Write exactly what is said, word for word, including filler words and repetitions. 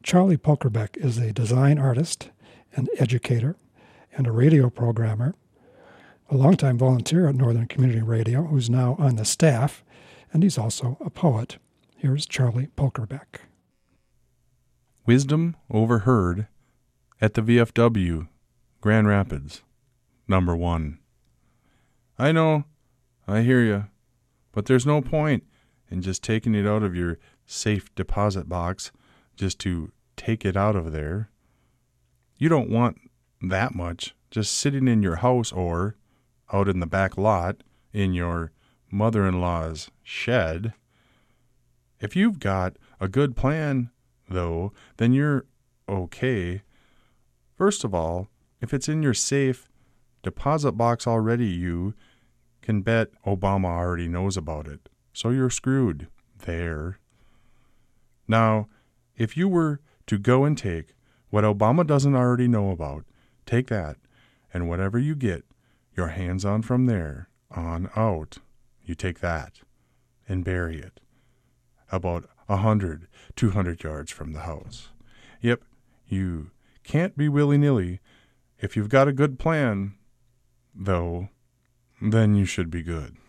Charlie Polkerbeck is a design artist, an educator, and a radio programmer, a longtime volunteer at Northern Community Radio who's now on the staff, and he's also a poet. Here's Charlie Polkerbeck. Wisdom overheard at the V F W, Grand Rapids, number one. I know, I hear you, but there's no point in just taking it out of your safe deposit box just to take it out of there. You don't want that much just sitting in your house or out in the back lot in your mother-in-law's shed. If you've got a good plan, though, then you're okay. First of all, if it's in your safe deposit box already, you can bet Obama already knows about it. So you're screwed there. Now, if you were to go and take what Obama doesn't already know about, take that, and whatever you get your hands on from there on out, you take that and bury it about a hundred, two hundred yards from the house. Yep, you can't be willy-nilly. If you've got a good plan, though, then you should be good.